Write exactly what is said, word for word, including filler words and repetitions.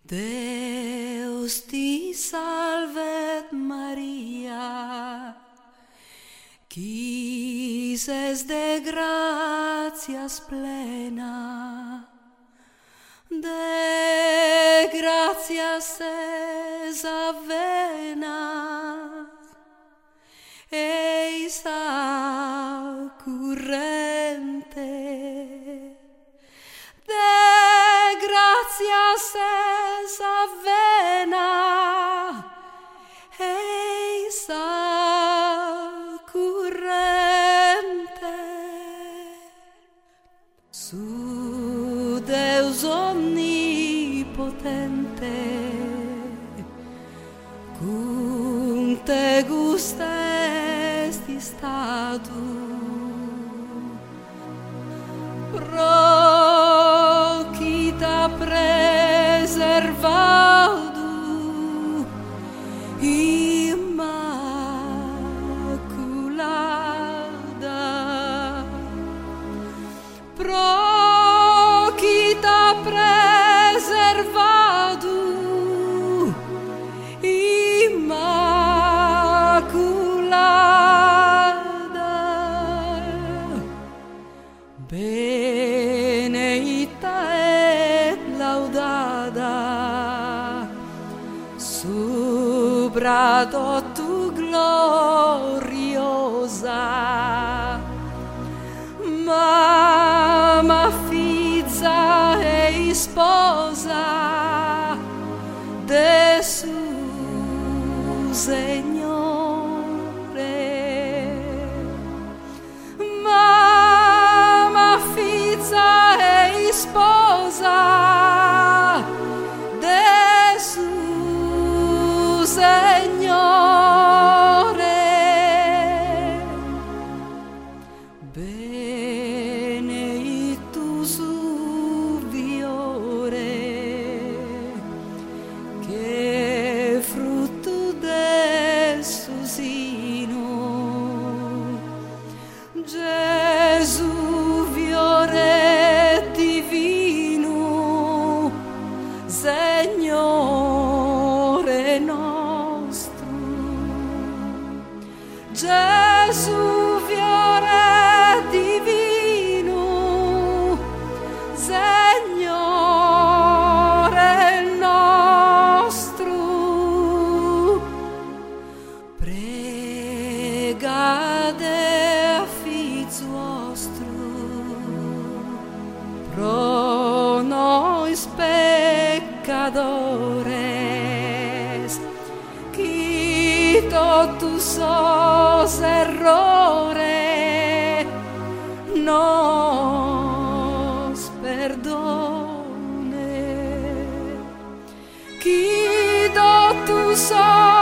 Deus te salvet Maria, qui es de gratias plena, de gratias es avena, eis accurrente, de gratias es avena, eis accurrente. Su Deus omnipotente, cum te gusta esti statu, procita preservadu immaculada, procita preservadu immaculada, beneita et laudada subrado tu gloriosa, mamma, figlia e sposa de su Signore, mamma, figlia e sposa de su Signore, benedictus ubiore, che frutto de su sino, Gesù fiore divino, Signore nostro, Gesù fiore divino, Signore nostro, pregate a figlio vostro, pro nois peccadores, qui totus sos errore nos perdone, qui totus sos